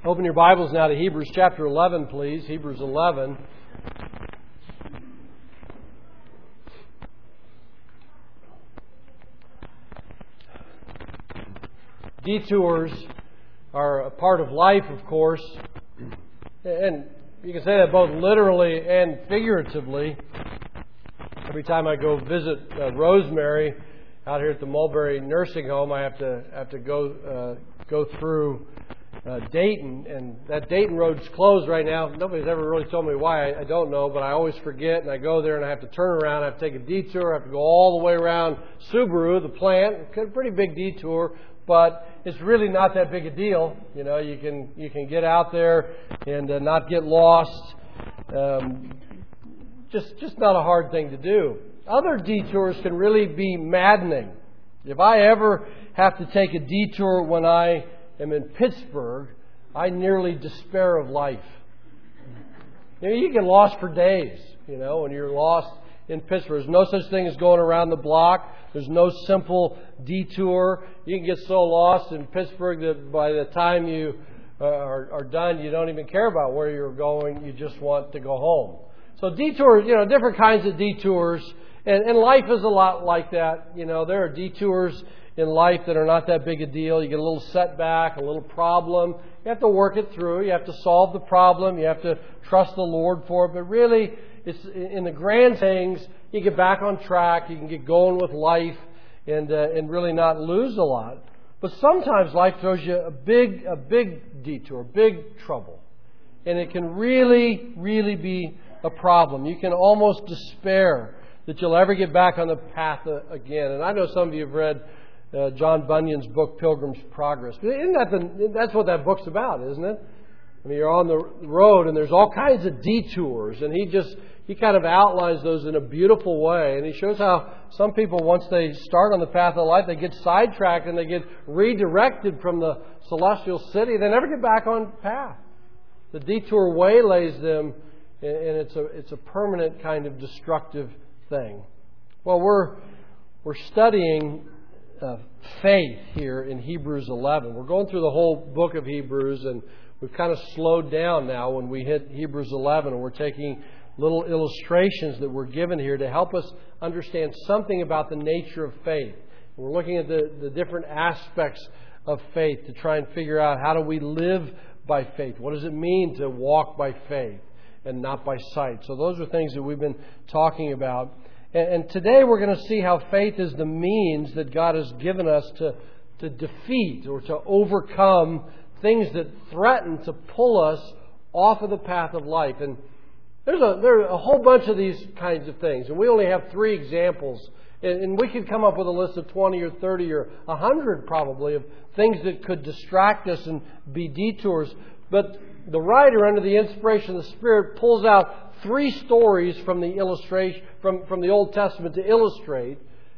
Open your Bibles now to Hebrews chapter 11, please. Hebrews 11. Detours are a part of life, of course. And you can say that both literally and figuratively. Every time I go visit Rosemary out here at the Mulberry Nursing Home, I have to go through Dayton, and that Dayton road's closed right now. Nobody's ever really told me why. I don't know, but I always forget, and I go there and I have to turn around. I have to take a detour. I have to go all the way around Subaru, the plant. It's a pretty big detour, but it's really not that big a deal. You know, you can get out there and not get lost. Just not a hard thing to do. Other detours can really be maddening. If I ever have to take a detour when I am in Pittsburgh, I nearly despair of life. You know, you get lost for days, when you're lost in Pittsburgh. There's no such thing as going around the block. There's no simple detour. You can get so lost in Pittsburgh that by the time you are done, you don't even care about where you're going. You just want to go home. So detours, different kinds of detours. And life is a lot like that. There are detours in life that are not that big a deal. You get a little setback, a little problem. You have to work it through. You have to solve the problem. You have to trust the Lord for it. But really, it's in the grand things, you get back on track. You can get going with life and really not lose a lot. But sometimes life throws you a big detour, big trouble. And it can really, really be a problem. You can almost despair that you'll ever get back on the path again. And I know some of you have read John Bunyan's book, Pilgrim's Progress. That's what that book's about, isn't it? I mean, you're on the road and there's all kinds of detours. And he kind of outlines those in a beautiful way. And he shows how some people, once they start on the path of life, they get sidetracked and they get redirected from the celestial city. They never get back on path. The detour waylays them, and it's a permanent kind of destructive thing. Well, we're studying faith here in Hebrews 11. We're going through the whole book of Hebrews, and we've kind of slowed down now when we hit Hebrews 11, and we're taking little illustrations that we're given here to help us understand something about the nature of faith. We're looking at the different aspects of faith to try and figure out how do we live by faith. What does it mean to walk by faith and not by sight? So those are things that we've been talking about. And today we're going to see how faith is the means that God has given us to defeat or to overcome things that threaten to pull us off of the path of life. And there's a whole bunch of these kinds of things. And we only have 3 examples. And we could come up with a list of 20 or 30 or 100 probably of things that could distract us and be detours. But the writer, under the inspiration of the Spirit, pulls out 3 stories from the illustration from the Old Testament to illustrate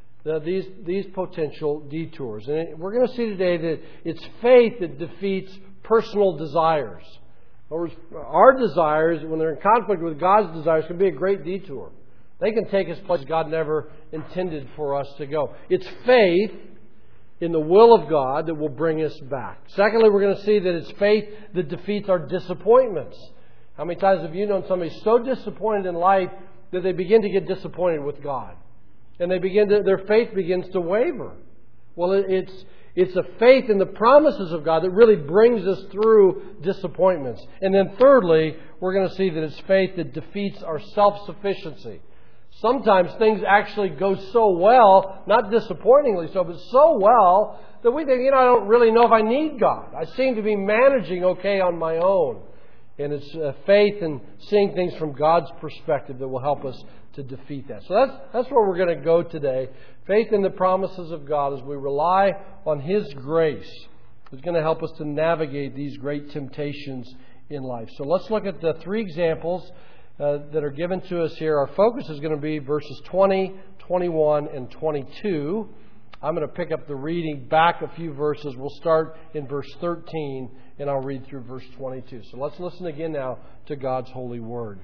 these potential detours. And we're going to see today that it's faith that defeats personal desires. In other words, our desires, when they're in conflict with God's desires, can be a great detour. They can take us places God never intended for us to go. It's faith in the will of God that will bring us back. Secondly, we're going to see that it's faith that defeats our disappointments. How many times have you known somebody so disappointed in life that they begin to get disappointed with God? And their faith begins to waver. Well, it's a faith in the promises of God that really brings us through disappointments. And then thirdly, we're going to see that it's faith that defeats our self-sufficiency. Sometimes things actually go so well, not disappointingly so, but so well that we think, I don't really know if I need God. I seem to be managing okay on my own. And it's faith in seeing things from God's perspective that will help us to defeat that. So that's where we're going to go today. Faith in the promises of God as we rely on His grace is going to help us to navigate these great temptations in life. So let's look at the 3 examples that are given to us here. Our focus is going to be verses 20, 21, and 22. I'm going to pick up the reading back a few verses. We'll start in verse 13, and I'll read through verse 22. So let's listen again now to God's holy word.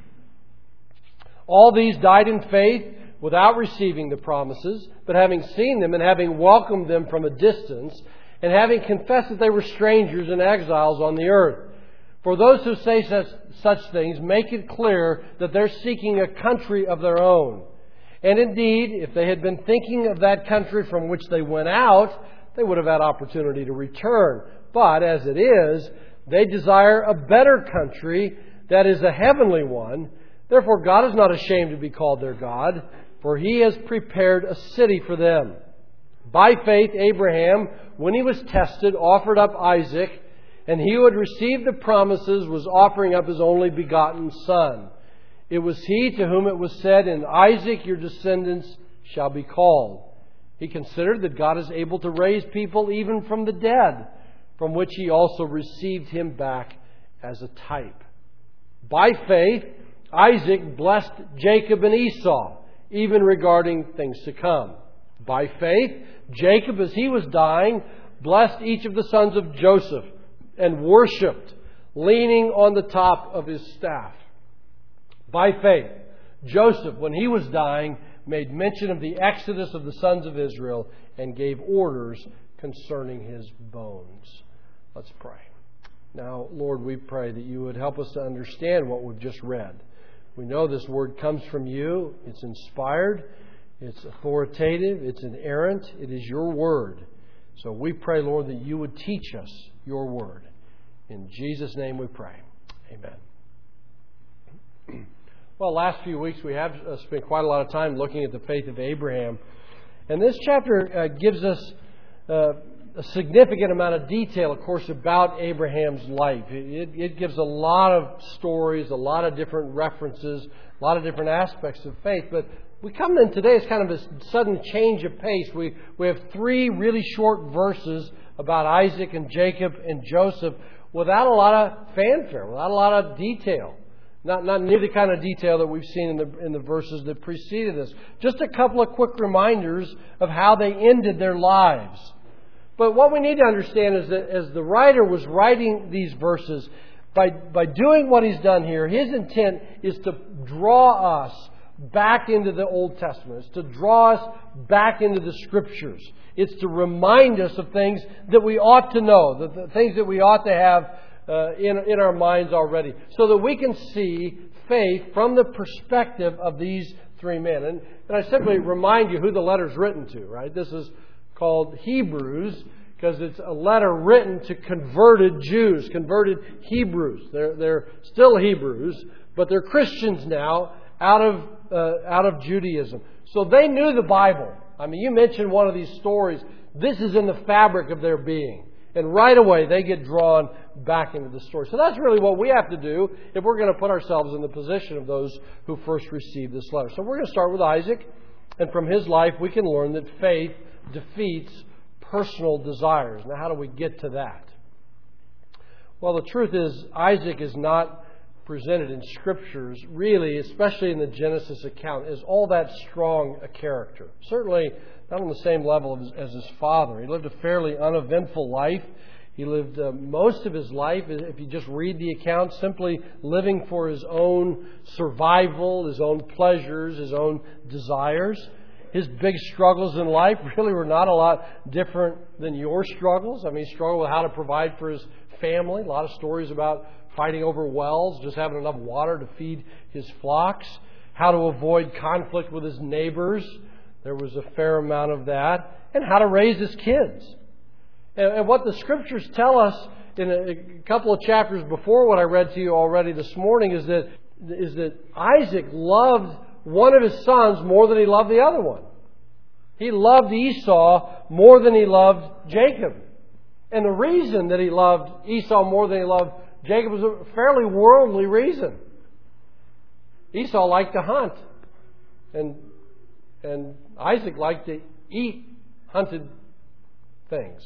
All these died in faith without receiving the promises, but having seen them and having welcomed them from a distance, and having confessed that they were strangers and exiles on the earth. For those who say such things make it clear that they're seeking a country of their own. And indeed, if they had been thinking of that country from which they went out, they would have had opportunity to return. But as it is, they desire a better country, that is a heavenly one. Therefore, God is not ashamed to be called their God, for He has prepared a city for them. By faith, Abraham, when he was tested, offered up Isaac, and he who had received the promises was offering up his only begotten son. It was he to whom it was said, "In Isaac your descendants shall be called." He considered that God is able to raise people even from the dead, from which he also received him back as a type. By faith, Isaac blessed Jacob and Esau, even regarding things to come. By faith, Jacob, as he was dying, blessed each of the sons of Joseph and worshipped, leaning on the top of his staff. By faith, Joseph, when he was dying, made mention of the exodus of the sons of Israel and gave orders concerning his bones. Let's pray. Now, Lord, we pray that you would help us to understand what we've just read. We know this word comes from you. It's inspired. It's authoritative. It's inerrant. It is your word. So we pray, Lord, that you would teach us your word. In Jesus' name we pray. Amen. Well, last few weeks we have spent quite a lot of time looking at the faith of Abraham. And this chapter gives us a significant amount of detail, of course, about Abraham's life. It gives a lot of stories, a lot of different references, a lot of different aspects of faith. But we come in today as kind of a sudden change of pace. We have 3 really short verses about Isaac and Jacob and Joseph without a lot of fanfare, without a lot of detail. Not near the kind of detail that we've seen in the verses that preceded this. Just a couple of quick reminders of how they ended their lives. But what we need to understand is that as the writer was writing these verses, by doing what he's done here, his intent is to draw us back into the Old Testament. It's to draw us back into the Scriptures. It's to remind us of things that we ought to know, the things that we ought to have in our minds already, so that we can see faith from the perspective of these 3 men. And I simply remind you who the letter's written to, right? This is called Hebrews because it's a letter written to converted Jews, converted Hebrews. They're still Hebrews, but they're Christians now out of Judaism. So they knew the Bible. I mean, you mentioned one of these stories. This is in the fabric of their being. And right away, they get drawn back into the story. So that's really what we have to do if we're going to put ourselves in the position of those who first received this letter. So we're going to start with Isaac. And from his life, we can learn that faith defeats personal desires. Now, how do we get to that? Well, the truth is, Isaac is not presented in Scriptures, really, especially in the Genesis account, as all that strong a character. Certainly not on the same level as his father. He lived a fairly uneventful life. He lived most of his life, if you just read the account, simply living for his own survival, his own pleasures, his own desires. His big struggles in life really were not a lot different than your struggles. I mean, he struggled with how to provide for his family. A lot of stories about fighting over wells, just having enough water to feed his flocks. How to avoid conflict with his neighbors. There was a fair amount of that. And how to raise his kids. And what the Scriptures tell us in a couple of chapters before what I read to you already this morning is that Isaac loved one of his sons more than he loved the other one. He loved Esau more than he loved Jacob. And the reason that he loved Esau more than he loved Jacob was a fairly worldly reason. Esau liked to hunt. And Isaac liked to eat hunted things.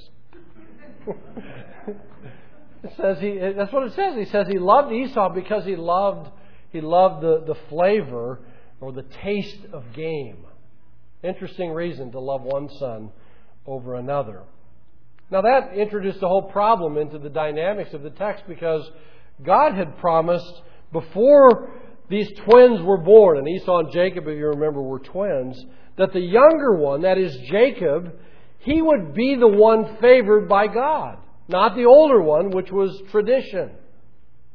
That's what it says. He says he loved Esau because he loved the flavor or the taste of game. Interesting reason to love one son over another. Now that introduced a whole problem into the dynamics of the text because God had promised before these twins were born, and Esau and Jacob, if you remember, were twins, that the younger one, that is Jacob, he would be the one favored by God, not the older one, which was tradition.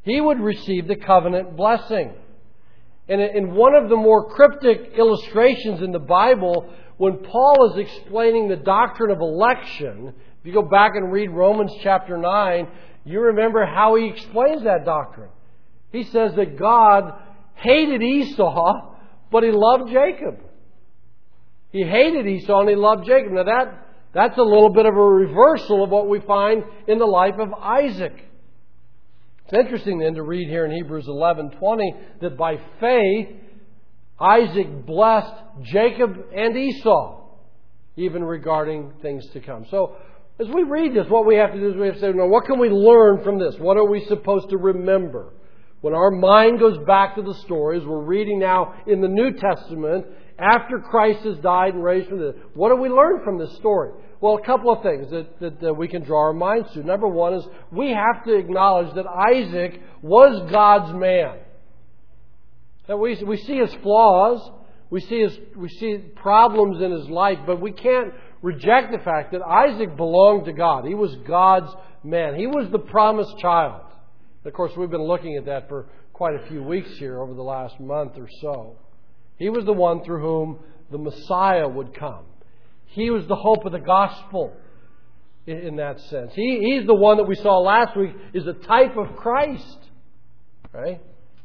he would receive the covenant blessing. And in one of the more cryptic illustrations in the Bible, when Paul is explaining the doctrine of election, if you go back and read Romans chapter 9, you remember how he explains that doctrine. He says that God hated Esau, but He loved Jacob. He hated Esau and He loved Jacob. Now that's a little bit of a reversal of what we find in the life of Isaac. It's interesting then to read here in Hebrews 11:20 that by faith Isaac blessed Jacob and Esau, even regarding things to come. So as we read this, what we have to do is we have to say, now, what can we learn from this? What are we supposed to remember? When our mind goes back to the stories, we're reading now in the New Testament, after Christ has died and raised from the dead. What do we learn from this story? Well, a couple of things that we can draw our minds to. Number one is we have to acknowledge that Isaac was God's man. That we see his flaws, we see problems in his life, but we can't reject the fact that Isaac belonged to God. He was God's man. He was the promised child. Of course, we've been looking at that for quite a few weeks here over the last month or so. He was the one through whom the Messiah would come. He was the hope of the gospel in that sense. He's the one that we saw last week is a type of Christ. Right?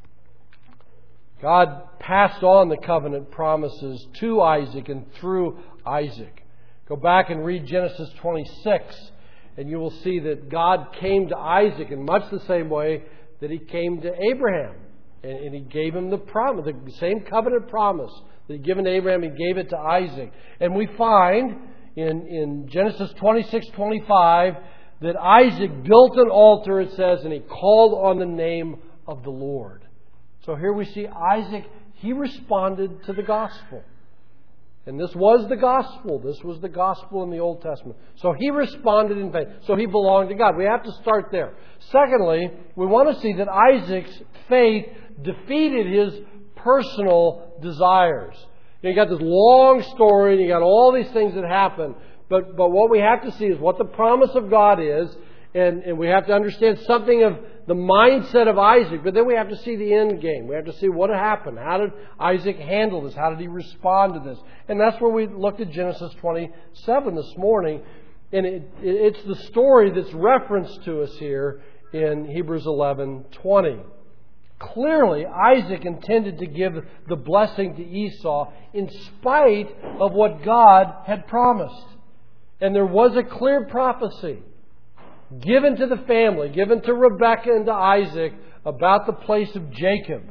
God passed on the covenant promises to Isaac and through Isaac. Go back and read Genesis 26, and you will see that God came to Isaac in much the same way that He came to Abraham. And He gave him the promise, the same covenant promise that He'd given to Abraham, He gave it to Isaac. And we find in Genesis 26:25 that Isaac built an altar, it says, and he called on the name of the Lord. So here we see Isaac, he responded to the gospel. And this was the gospel. This was the gospel in the Old Testament. So he responded in faith. So he belonged to God. We have to start there. Secondly, we want to see that Isaac's faith defeated his personal desires. You got this long story, and you got all these things that happen. But what we have to see is what the promise of God is, and we have to understand something of the mindset of Isaac. But then we have to see the end game. We have to see what happened. How did Isaac handle this? How did he respond to this? And that's where we looked at Genesis 27 this morning. And it's the story that's referenced to us here in Hebrews 11:20. Clearly, Isaac intended to give the blessing to Esau in spite of what God had promised. And there was a clear prophecy given to the family, given to Rebekah and to Isaac about the place of Jacob.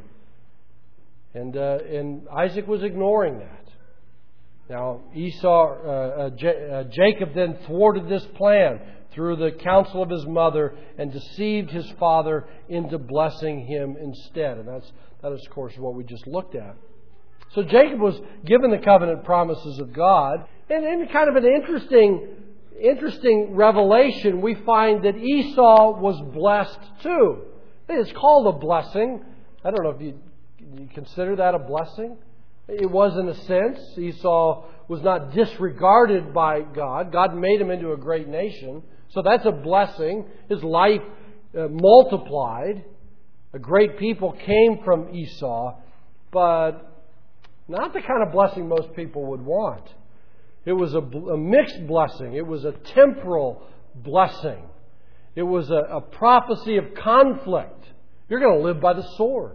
And Isaac was ignoring that. Now, Jacob then thwarted this plan through the counsel of his mother and deceived his father into blessing him instead. And that is, of course, what we just looked at. So Jacob was given the covenant promises of God. And in kind of an interesting revelation, we find that Esau was blessed too. It's called a blessing. I don't know if you consider that a blessing. It was in a sense. Esau was not disregarded by God. God made him into a great nation. So that's a blessing. His life multiplied. A great people came from Esau, but not the kind of blessing most people would want. It was a mixed blessing. It was a temporal blessing. It was a prophecy of conflict. You're going to live by the sword.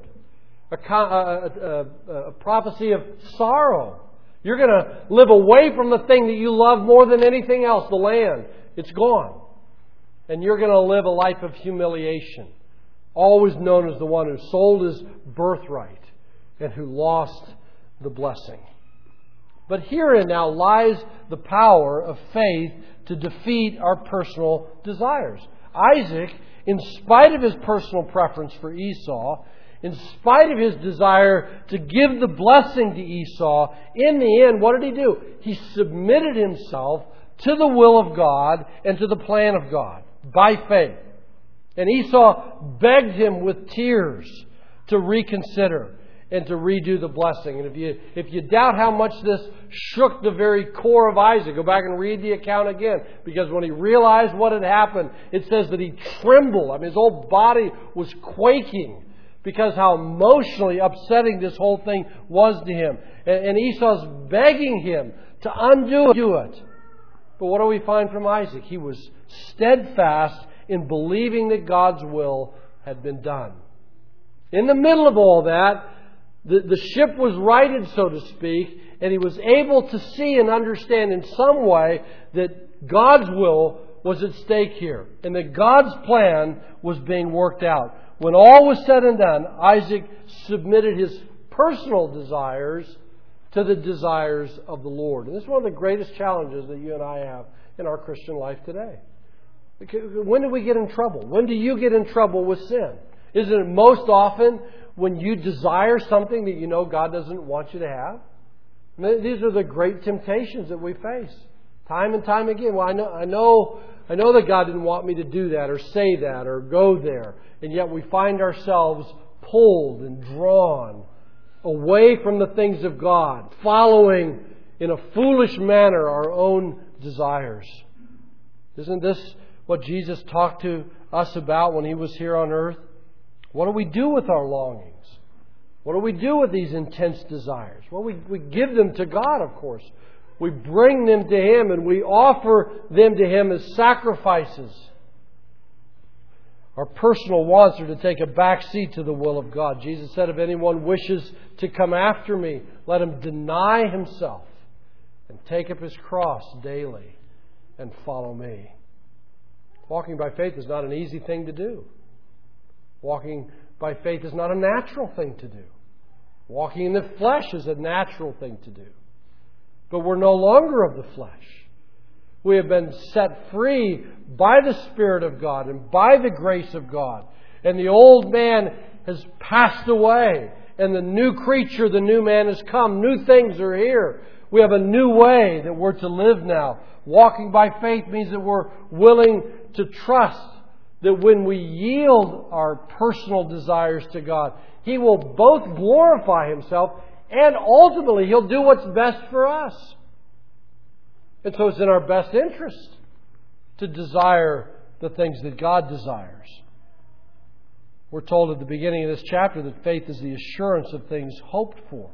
A prophecy of sorrow. You're going to live away from the thing that you love more than anything else, the land. It's gone. And you're going to live a life of humiliation. Always known as the one who sold his birthright and who lost the blessing. But herein now lies the power of faith to defeat our personal desires. Isaac, in spite of his personal preference for Esau, in spite of his desire to give the blessing to Esau, in the end, what did he do? He submitted himself to the will of God and to the plan of God by faith. And Esau begged him with tears to reconsider. and to redo the blessing. And if you doubt how much this shook the very core of Isaac, go back and read the account again. Because when he realized what had happened, it says that he trembled. I mean, his whole body was quaking because how emotionally upsetting this whole thing was to him. And Esau's begging him to undo it. But what do we find from Isaac? He was steadfast in believing that God's will had been done. In the middle of all that, the ship was righted, so to speak, and he was able to see and understand in some way that God's will was at stake here, and that God's plan was being worked out. When all was said and done, Isaac submitted his personal desires to the desires of the Lord. And this is one of the greatest challenges that you and I have in our Christian life today. When do we get in trouble? When do you get in trouble with sin? Isn't it most often when you desire something that you know God doesn't want you to have? These are the great temptations that we face time and time again. Well, I know that God didn't want me to do that or say that or go there. And yet we find ourselves pulled and drawn away from the things of God, following in a foolish manner our own desires. Isn't this what Jesus talked to us about when He was here on earth? What do we do with our longings? What do we do with these intense desires? Well, we give them to God, of course. We bring them to Him and we offer them to Him as sacrifices. Our personal wants are to take a back seat to the will of God. Jesus said, if anyone wishes to come after me, let him deny himself and take up his cross daily and follow me. Walking by faith is not an easy thing to do. Walking by faith is not a natural thing to do. Walking in the flesh is a natural thing to do. But we're no longer of the flesh. We have been set free by the Spirit of God and by the grace of God. And the old man has passed away. And the new creature, the new man has come. New things are here. We have a new way that we're to live now. Walking by faith means that we're willing to trust that when we yield our personal desires to God, He will both glorify Himself and ultimately He'll do what's best for us. And so it's in our best interest to desire the things that God desires. We're told at the beginning of this chapter that faith is the assurance of things hoped for.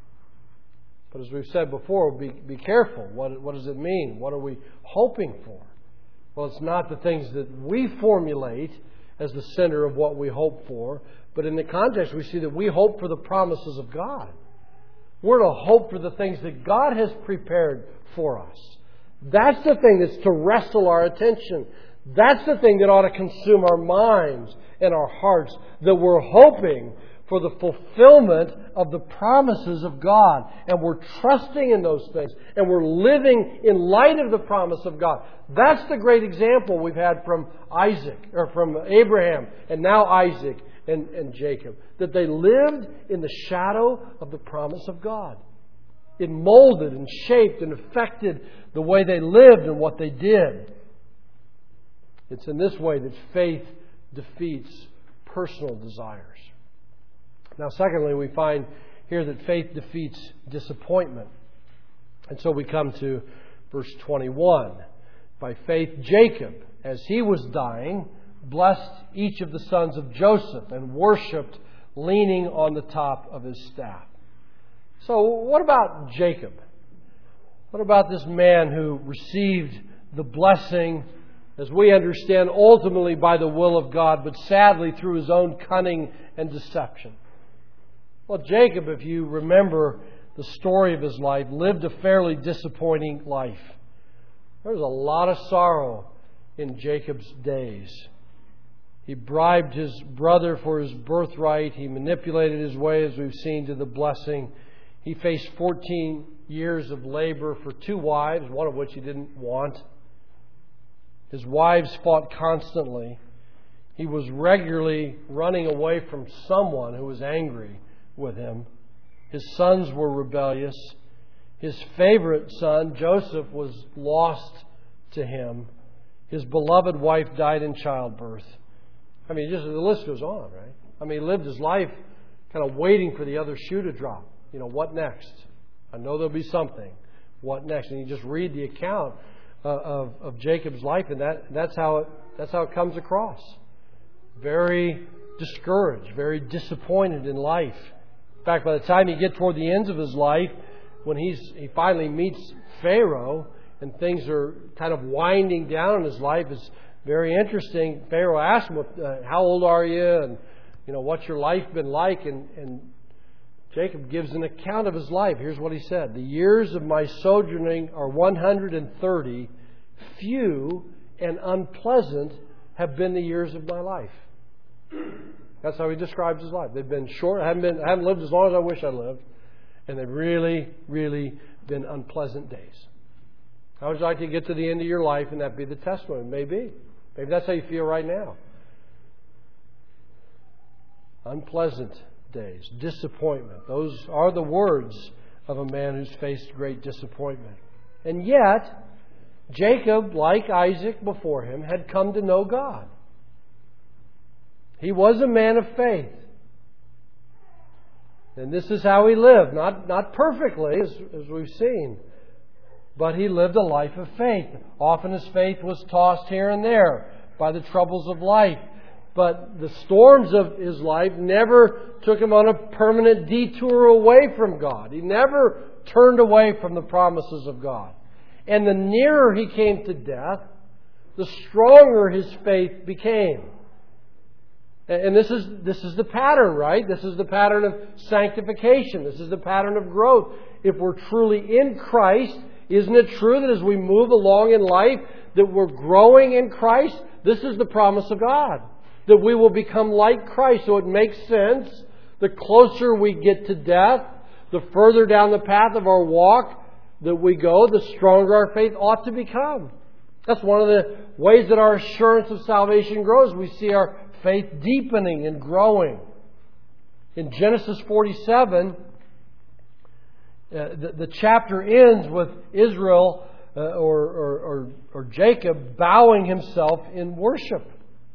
But as we've said before, be careful. What does it mean? What are we hoping for? Well, it's not the things that we formulate as the center of what we hope for, but in the context we see that we hope for the promises of God. We're to hope for the things that God has prepared for us. That's the thing that's to wrestle our attention. That's the thing that ought to consume our minds and our hearts, that we're hoping for the fulfillment of the promises of God. And we're trusting in those things. And we're living in light of the promise of God. That's the great example we've had from Isaac, or from Abraham, and now Isaac and Jacob. That they lived in the shadow of the promise of God. It molded and shaped and affected the way they lived and what they did. It's in this way that faith defeats personal desires. Now, secondly, we find here that faith defeats disappointment. And so we come to verse 21. By faith, Jacob, as he was dying, blessed each of the sons of Joseph and worshipped, leaning on the top of his staff. So what about Jacob? What about this man who received the blessing, as we understand, ultimately by the will of God, but sadly through his own cunning and deception? Well, Jacob, if you remember the story of his life, lived a fairly disappointing life. There was a lot of sorrow in Jacob's days. He bribed his brother for his birthright. He manipulated his way, as we've seen, to the blessing. He faced 14 years of labor for 2 wives, one of which he didn't want. His wives fought constantly. He was regularly running away from someone who was angry with him. His sons were rebellious. His favorite son, Joseph, was lost to him. His beloved wife died in childbirth. I mean, just the list goes on, right? I mean, he lived his life kind of waiting for the other shoe to drop. What next? I know there'll be something. What next? And you just read the account of Jacob's life, and that's how it comes across. Very discouraged, very disappointed in life. In fact, by the time you get toward the ends of his life, when he finally meets Pharaoh and things are kind of winding down in his life, it's very interesting. Pharaoh asks him, "How old are you?" And what's your life been like? And Jacob gives an account of his life. Here's what he said: "The years of my sojourning are 130. Few and unpleasant have been the years of my life." That's how he describes his life. They've been short. I haven't lived as long as I wish I lived. And they've really, really been unpleasant days. How would you like to get to the end of your life and that be the testimony? Maybe. Maybe that's how you feel right now. Unpleasant days. Disappointment. Those are the words of a man who's faced great disappointment. And yet, Jacob, like Isaac before him, had come to know God. He was a man of faith. And this is how he lived. Not perfectly, as we've seen. But he lived a life of faith. Often his faith was tossed here and there by the troubles of life. But the storms of his life never took him on a permanent detour away from God. He never turned away from the promises of God. And the nearer he came to death, the stronger his faith became. And this is the pattern, right? This is the pattern of sanctification. This is the pattern of growth. If we're truly in Christ, isn't it true that as we move along in life, that we're growing in Christ? This is the promise of God, that we will become like Christ. So it makes sense. The closer we get to death, the further down the path of our walk that we go, the stronger our faith ought to become. That's one of the ways that our assurance of salvation grows. We see our faith deepening and growing. In Genesis 47, the chapter ends with Israel or Jacob bowing himself in worship.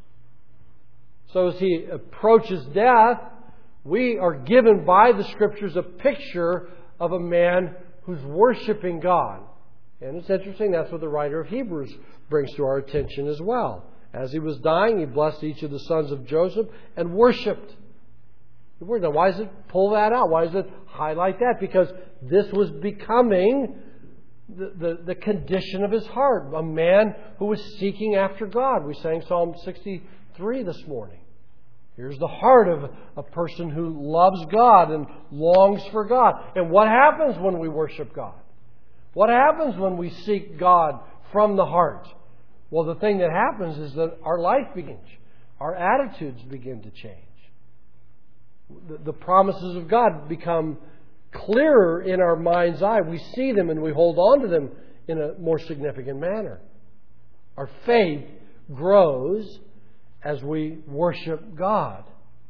So as he approaches death, we are given by the Scriptures a picture of a man who's worshiping God. And it's interesting, that's what the writer of Hebrews brings to our attention as well. As he was dying, he blessed each of the sons of Joseph and worshipped. Now, why does it pull that out? Why does it highlight that? Because this was becoming the condition of his heart. A man who was seeking after God. We sang Psalm 63 this morning. Here's the heart of a person who loves God and longs for God. And what happens when we worship God? What happens when we seek God from the heart? Well, the thing that happens is that our life begins. Our attitudes begin to change. The promises of God become clearer in our mind's eye. We see them and we hold on to them in a more significant manner. Our faith grows as we worship God.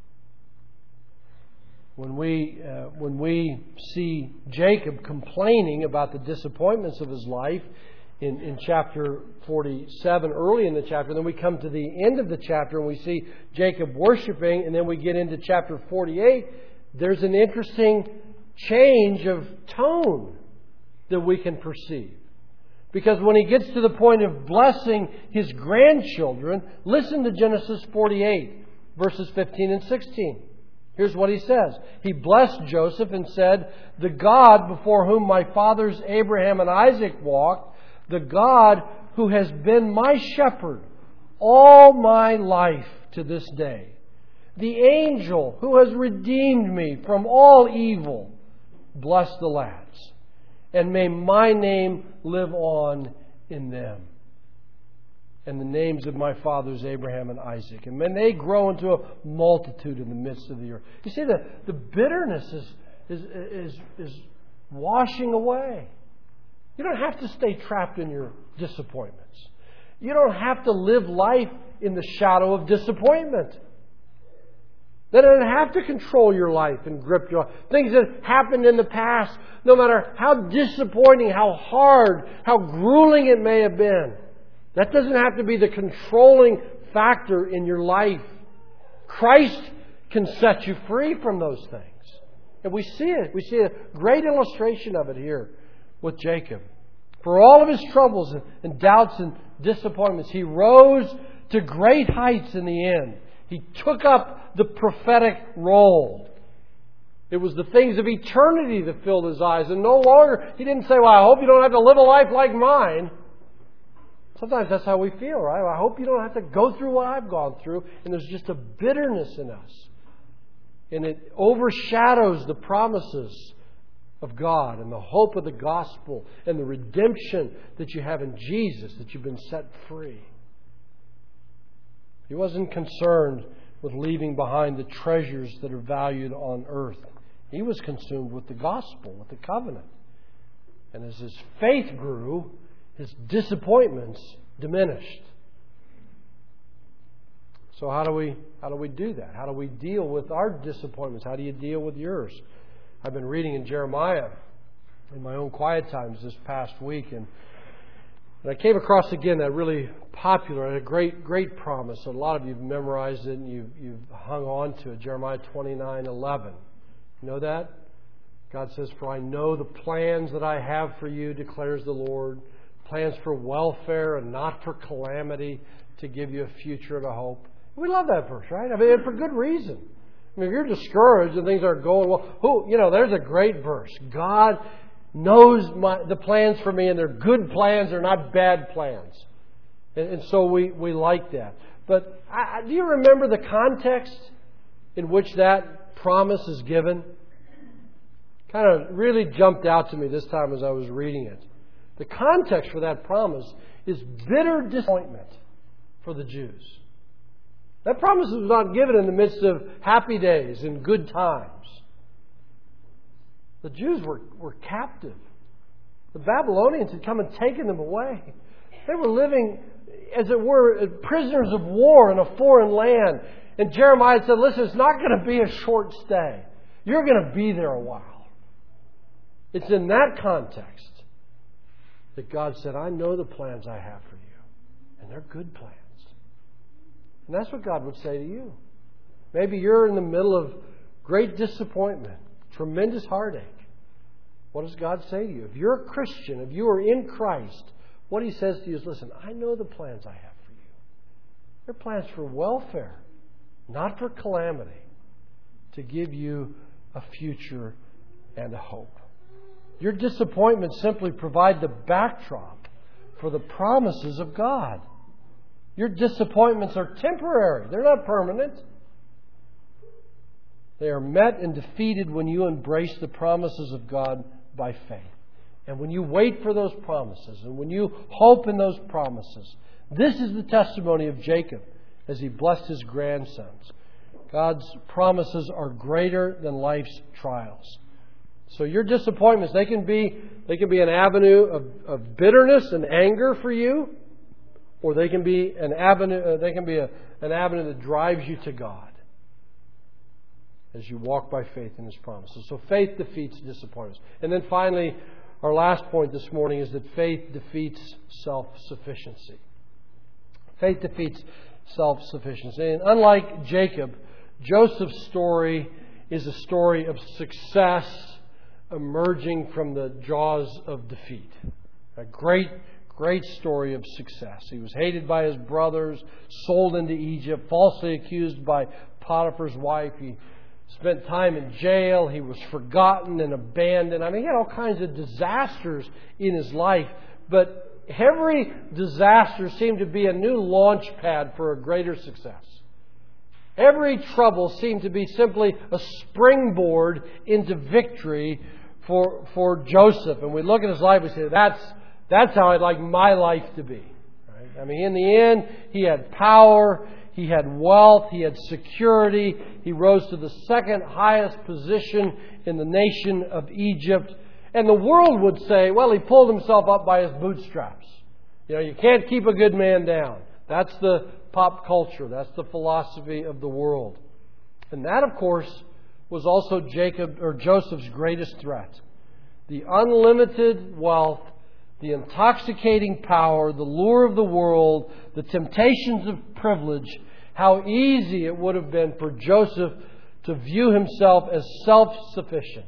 When we see Jacob complaining about the disappointments of his life in chapter 47, early in the chapter, then we come to the end of the chapter and we see Jacob worshiping, and then we get into chapter 48. There's an interesting change of tone that we can perceive. Because when he gets to the point of blessing his grandchildren, listen to Genesis 48, verses 15 and 16. Here's what he says. He blessed Joseph and said, "The God before whom my fathers Abraham and Isaac walked, the God who has been my shepherd all my life to this day, the angel who has redeemed me from all evil, bless the lads, and may my name live on in them, and the names of my fathers Abraham and Isaac, and may they grow into a multitude in the midst of the earth." You see, the bitterness is washing away. You don't have to stay trapped in your disappointments. You don't have to live life in the shadow of disappointment. That doesn't have to control your life and grip your life. Things that happened in the past, no matter how disappointing, how hard, how grueling it may have been, that doesn't have to be the controlling factor in your life. Christ can set you free from those things. And we see it. We see a great illustration of it here with Jacob. For all of his troubles and doubts and disappointments, he rose to great heights in the end. He took up the prophetic role. It was the things of eternity that filled his eyes. And no longer, he didn't say, well, I hope you don't have to live a life like mine. Sometimes that's how we feel, right? I hope you don't have to go through what I've gone through. And there's just a bitterness in us. And it overshadows the promises of God and the hope of the gospel and the redemption that you have in Jesus, that you've been set free. He wasn't concerned with leaving behind the treasures that are valued on earth. He was consumed with the gospel, with the covenant. And as his faith grew, his disappointments diminished. So how do we do that? How do we deal with our disappointments? How do you deal with yours? I've been reading in Jeremiah in my own quiet times this past week, and I came across again that really popular and a great promise. A lot of you have memorized it and you've hung on to it. Jeremiah 29:11. You know that? God says, "For I know the plans that I have for you, declares the Lord, plans for welfare and not for calamity, to give you a future and a hope." We love that verse, right? I mean, for good reason. I mean, if you're discouraged and things aren't going well, there's a great verse. God knows the plans for me, and they're good plans, they're not bad plans. And so we like that. But do you remember the context in which that promise is given? Kind of really jumped out to me this time as I was reading it. The context for that promise is bitter disappointment for the Jews. That promise was not given in the midst of happy days and good times. The Jews were captive. The Babylonians had come and taken them away. They were living, as it were, prisoners of war in a foreign land. And Jeremiah said, listen, it's not going to be a short stay. You're going to be there a while. It's in that context that God said, I know the plans I have for you. And they're good plans. And that's what God would say to you. Maybe you're in the middle of great disappointment, tremendous heartache. What does God say to you? If you're a Christian, if you are in Christ, what He says to you is, listen, I know the plans I have for you. They're plans for welfare, not for calamity, to give you a future and a hope. Your disappointments simply provide the backdrop for the promises of God. Your disappointments are temporary. They're not permanent. They are met and defeated when you embrace the promises of God by faith. And when you wait for those promises and when you hope in those promises. This is the testimony of Jacob as he blessed his grandsons. God's promises are greater than life's trials. So your disappointments, they can be an avenue of bitterness and anger for you. Or they can be an avenue. An avenue that drives you to God as you walk by faith in His promises. So faith defeats disappointments. And then finally, our last point this morning is that faith defeats self-sufficiency. Faith defeats self-sufficiency. And unlike Jacob, Joseph's story is a story of success emerging from the jaws of defeat. A great story of success. He was hated by his brothers, sold into Egypt, falsely accused by Potiphar's wife. He spent time in jail. He was forgotten and abandoned. I mean, he had all kinds of disasters in his life. But every disaster seemed to be a new launch pad for a greater success. Every trouble seemed to be simply a springboard into victory for Joseph. And we look at his life and say, that's how I'd like my life to be. Right? I mean, in the end, he had power, he had wealth, he had security. He rose to the second highest position in the nation of Egypt. And the world would say, well, he pulled himself up by his bootstraps. You can't keep a good man down. That's the pop culture. That's the philosophy of the world. And that, of course, was also Joseph's greatest threat. The unlimited wealth, the intoxicating power, the lure of the world, the temptations of privilege, how easy it would have been for Joseph to view himself as self-sufficient.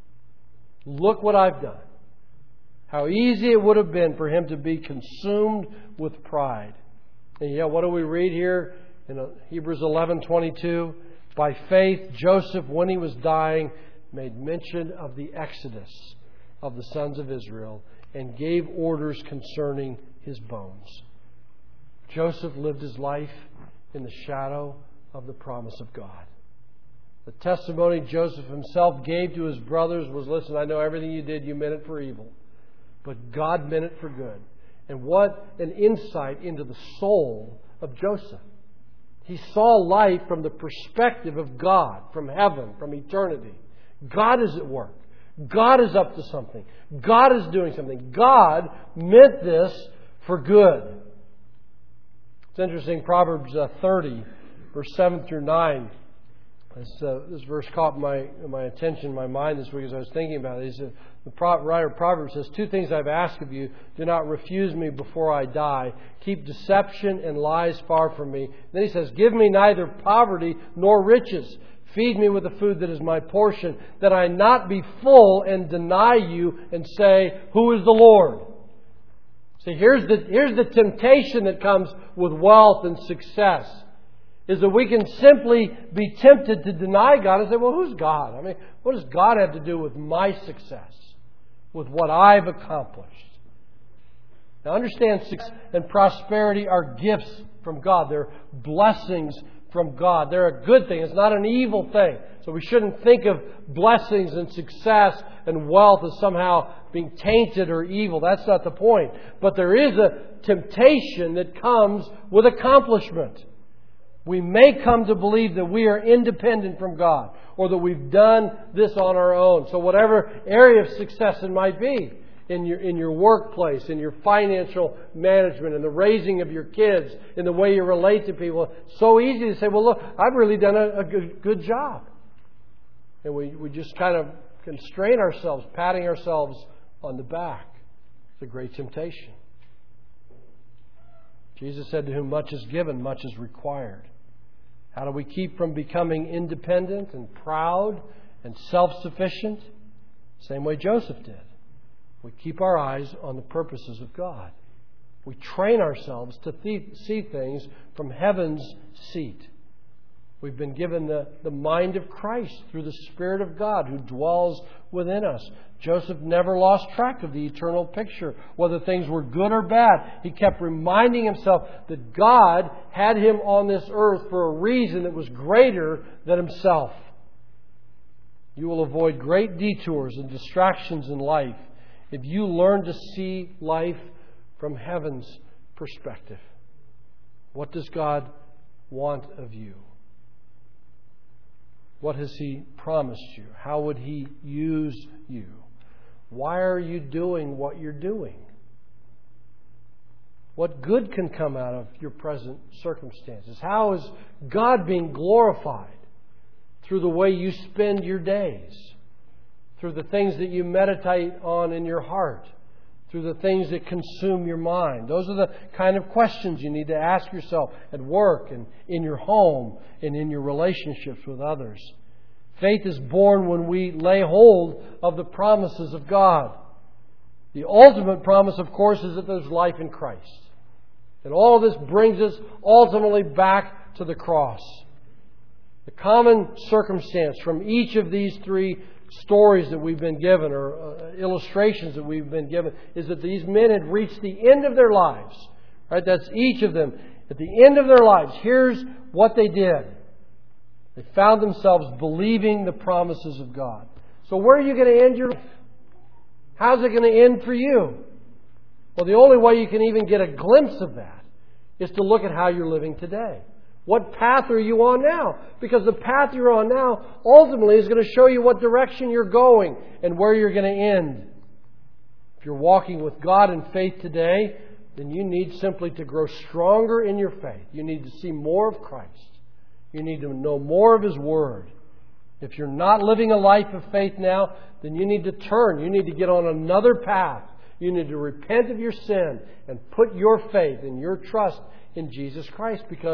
Look what I've done. How easy it would have been for him to be consumed with pride. And yet, what do we read here in Hebrews 11:22? By faith, Joseph, when he was dying, made mention of the exodus of the sons of Israel and gave orders concerning his bones. Joseph lived his life in the shadow of the promise of God. The testimony Joseph himself gave to his brothers was, listen, I know everything you did, you meant it for evil. But God meant it for good. And what an insight into the soul of Joseph. He saw life from the perspective of God, from heaven, from eternity. God is at work. God is up to something. God is doing something. God meant this for good. It's interesting, Proverbs 30, verse 7 through 9. This verse caught my attention, my mind this week as I was thinking about it. The writer of Proverbs says, 2 things I've asked of you. Do not refuse me before I die. Keep deception and lies far from me. Then he says, give me neither poverty nor riches. Feed me with the food that is my portion, that I not be full and deny you and say, who is the Lord? See, here's the temptation that comes with wealth and success. Is that we can simply be tempted to deny God and say, well, who's God? I mean, what does God have to do with my success? With what I've accomplished? Now understand, success and prosperity are gifts from God. They're blessings from God. They're a good thing. It's not an evil thing. So we shouldn't think of blessings and success and wealth as somehow being tainted or evil. That's not the point. But there is a temptation that comes with accomplishment. We may come to believe that we are independent from God or that we've done this on our own. So whatever area of success it might be, in your workplace, in your financial management, in the raising of your kids, in the way you relate to people, it's so easy to say, well, look, I've really done a good job. And we just kind of constrain ourselves, patting ourselves on the back. It's a great temptation. Jesus said, to whom much is given, much is required. How do we keep from becoming independent and proud and self-sufficient? Same way Joseph did. We keep our eyes on the purposes of God. We train ourselves to see things from heaven's seat. We've been given the mind of Christ through the Spirit of God who dwells within us. Joseph never lost track of the eternal picture, whether things were good or bad. He kept reminding himself that God had him on this earth for a reason that was greater than himself. You will avoid great detours and distractions in life if you learn to see life from heaven's perspective. What does God want of you? What has He promised you? How would He use you? Why are you doing what you're doing? What good can come out of your present circumstances? How is God being glorified through the way you spend your days? Through the things that you meditate on in your heart? Through the things that consume your mind? Those are the kind of questions you need to ask yourself at work and in your home and in your relationships with others. Faith is born when we lay hold of the promises of God. The ultimate promise, of course, is that there's life in Christ. And all of this brings us ultimately back to the cross. The common circumstance from each of these 3 stories that we've been given, or illustrations that we've been given, is that these men had reached the end of their lives. Right? That's each of them. At the end of their lives, here's what they did. They found themselves believing the promises of God. So where are you going to end your life? How's it going to end for you? Well, the only way you can even get a glimpse of that is to look at how you're living today. What path are you on now? Because the path you're on now ultimately is going to show you what direction you're going and where you're going to end. If you're walking with God in faith today, then you need simply to grow stronger in your faith. You need to see more of Christ. You need to know more of His Word. If you're not living a life of faith now, then you need to turn. You need to get on another path. You need to repent of your sin and put your faith and your trust in Jesus Christ, because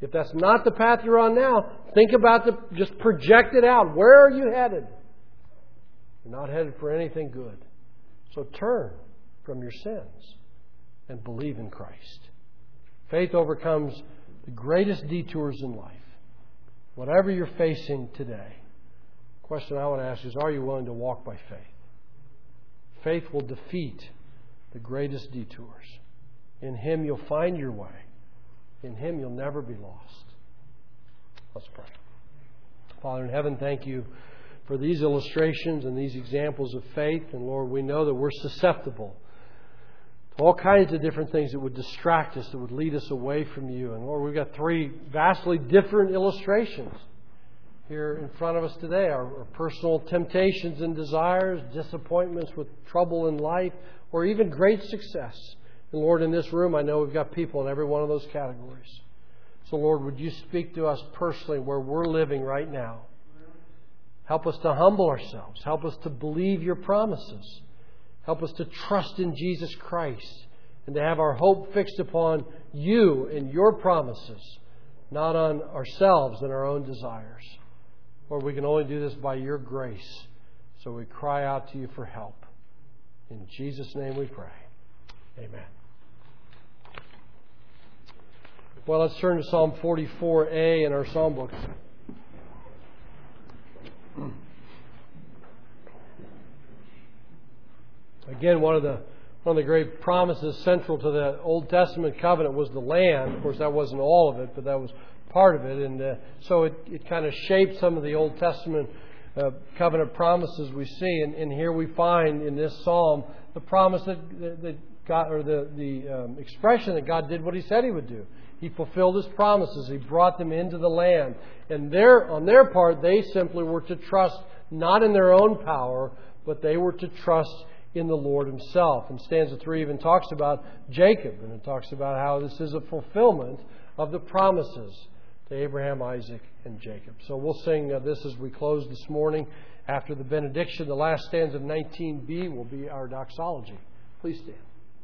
If that's not the path you're on now, think about just project it out. Where are you headed? You're not headed for anything good. So turn from your sins and believe in Christ. Faith overcomes the greatest detours in life. Whatever you're facing today, the question I want to ask is, are you willing to walk by faith? Faith will defeat the greatest detours. In Him you'll find your way. In Him you'll never be lost. Let's pray. Father in heaven, thank You for these illustrations and these examples of faith. And Lord, we know that we're susceptible to all kinds of different things that would distract us, that would lead us away from You. And Lord, we've got three vastly different illustrations here in front of us today. Our personal temptations and desires, disappointments with trouble in life, or even great success. And Lord, in this room, I know we've got people in every one of those categories. So Lord, would You speak to us personally where we're living right now? Help us to humble ourselves. Help us to believe Your promises. Help us to trust in Jesus Christ and to have our hope fixed upon You and Your promises, not on ourselves and our own desires. Lord, we can only do this by Your grace. So we cry out to You for help. In Jesus' name we pray. Amen. Well, let's turn to Psalm 44a in our psalm book. Again, one of the great promises central to the Old Testament covenant was the land. Of course, that wasn't all of it, but that was part of it. And so it kind of shaped some of the Old Testament covenant promises we see. And here we find in this psalm the promise that God, or the expression that God did what He said He would do. He fulfilled His promises. He brought them into the land. And on their part, they simply were to trust not in their own power, but they were to trust in the Lord Himself. And stanza 3 even talks about Jacob, and it talks about how this is a fulfillment of the promises to Abraham, Isaac, and Jacob. So we'll sing this as we close this morning. After the benediction, the last stanza of 19b will be our doxology. Please stand.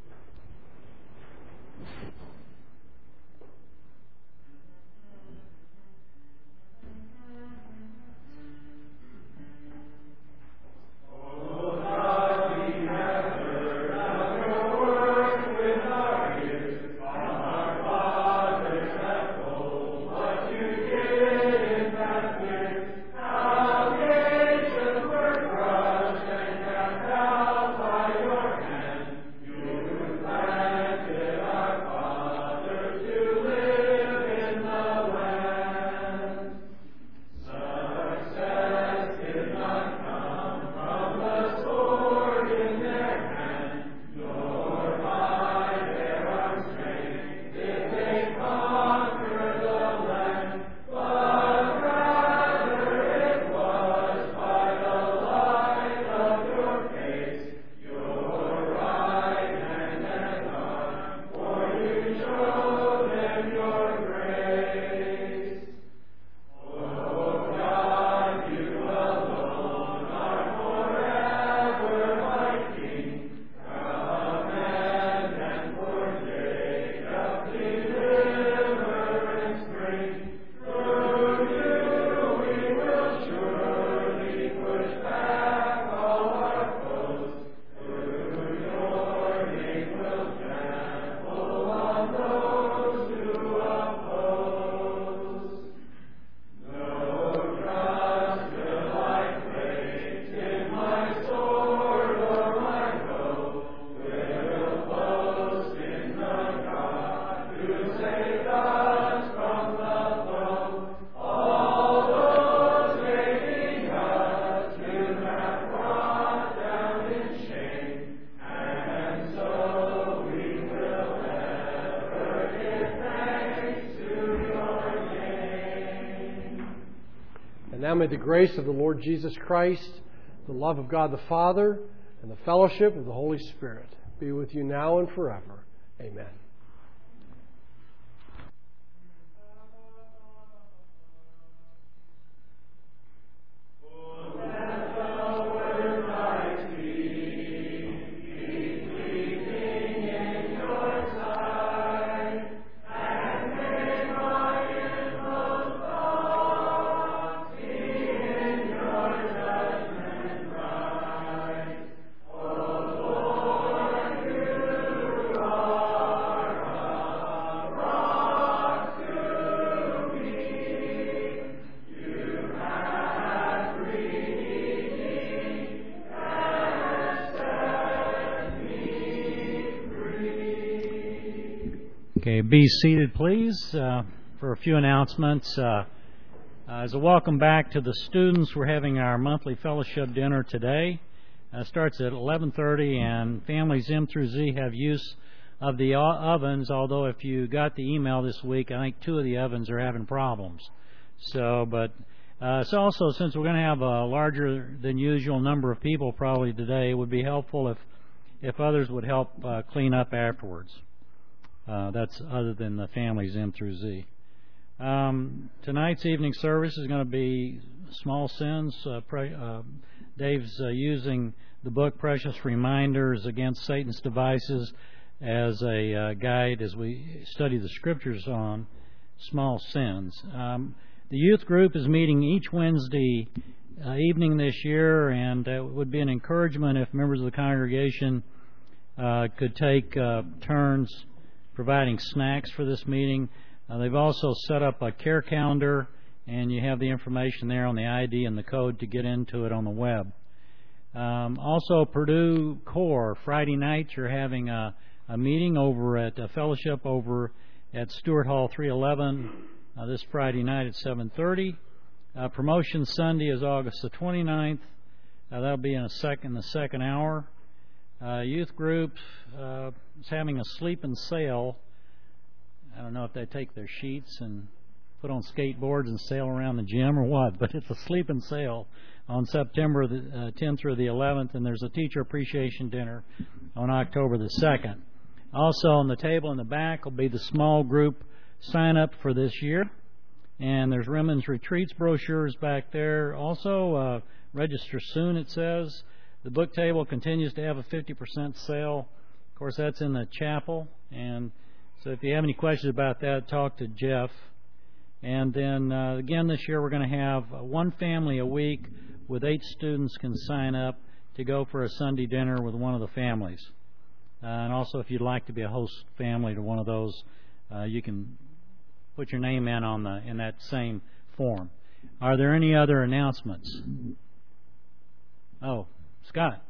Now may the grace of the Lord Jesus Christ, the love of God the Father, and the fellowship of the Holy Spirit be with you now and forever. Amen. Okay, be seated, please, for a few announcements. As a welcome back to the students, we're having our monthly fellowship dinner today. It starts at 11:30, and families M through Z have use of the ovens, although if you got the email this week, I think 2 of the ovens are having problems. It's also, since we're going to have a larger than usual number of people probably today, it would be helpful if others would help clean up afterwards. That's other than the families M through Z. Tonight's evening service is going to be Small Sins. Dave's using the book Precious Reminders Against Satan's Devices as a guide as we study the scriptures on small sins. The youth group is meeting each Wednesday evening this year, and it would be an encouragement if members of the congregation could take turns providing snacks for this meeting. They've also set up a care calendar, and you have the information there on the ID and the code to get into it on the web. Also, Purdue Core, Friday nights you're having a meeting over at a fellowship over at Stewart Hall 311 this Friday night at 7:30. Promotion Sunday is August the 29th. That'll be in the second hour. Youth group is having a sleep and sail. I don't know if they take their sheets and put on skateboards and sail around the gym or what, but it's a sleep and sail on September the 10th through the 11th, and there's a teacher appreciation dinner on October the 2nd. Also on the table in the back will be the small group sign up for this year, and there's Women's Retreats brochures back there. Also, register soon, it says. The book table continues to have a 50% sale. Of course, that's in the chapel. And so if you have any questions about that, talk to Jeff. And then, again, this year we're going to have one family a week with 8 students can sign up to go for a Sunday dinner with one of the families. And also, if you'd like to be a host family to one of those, you can put your name in that same form. Are there any other announcements? Oh, Scott.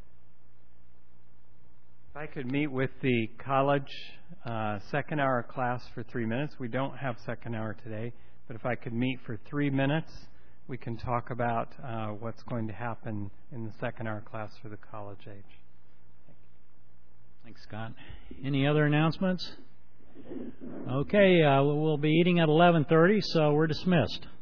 If I could meet with the college second hour class for 3 minutes. We don't have second hour today, but if I could meet for 3 minutes, we can talk about what's going to happen in the second hour class for the college age. Thanks, Scott. Any other announcements? Okay, we'll be eating at 11:30, so we're dismissed.